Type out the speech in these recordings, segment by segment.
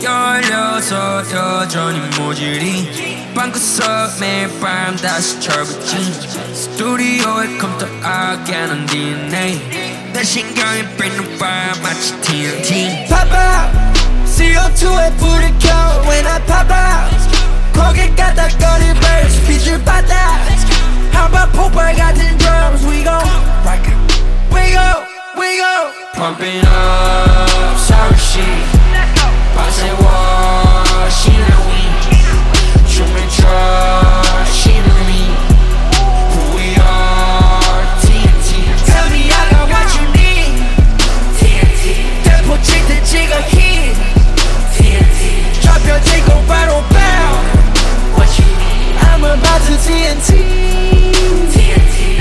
열려서 여전히 모질이 방구석 매일 밤 다시 철부진 스튜디오에 컴퓨터 악하는 DNA 내 신경이 뺏는 밤 마치 TNT Pop out CO2에 불을 켜 When I pop out 고개 까닥거릴 verse 빛을 받아 한번 폭발 같은 drums We gon' rock out We go, we go Pump it up, sorry shit 밤새 워시는 위 춤을 춰 쉬는 위 Who we are, TNT Tell me I got what you need TNT 대포 칠 때 찍어 hit TNT 좌표지고 바로 bound What you need I'm about to TNT TNT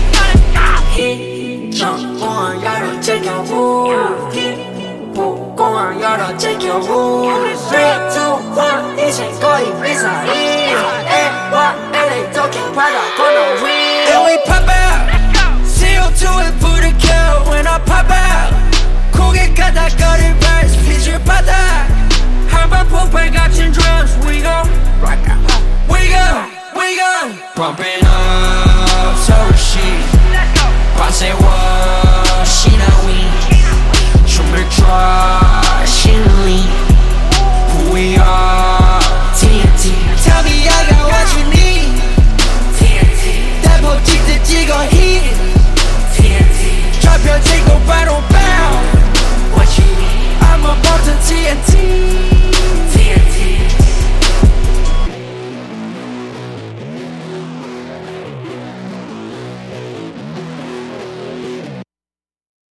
공항 열어 제껴 공항 열어 제껴 3, 2, 1 이젠 거의 미사일 LA LA 도쿄 바다 건너 위 And we pop out CO2에 불을 켜 When I pop out 고개 까닥거릴 verse 빛을 받아 한번 폭발 같은 drums We gon' rock out We go, we go Pump it up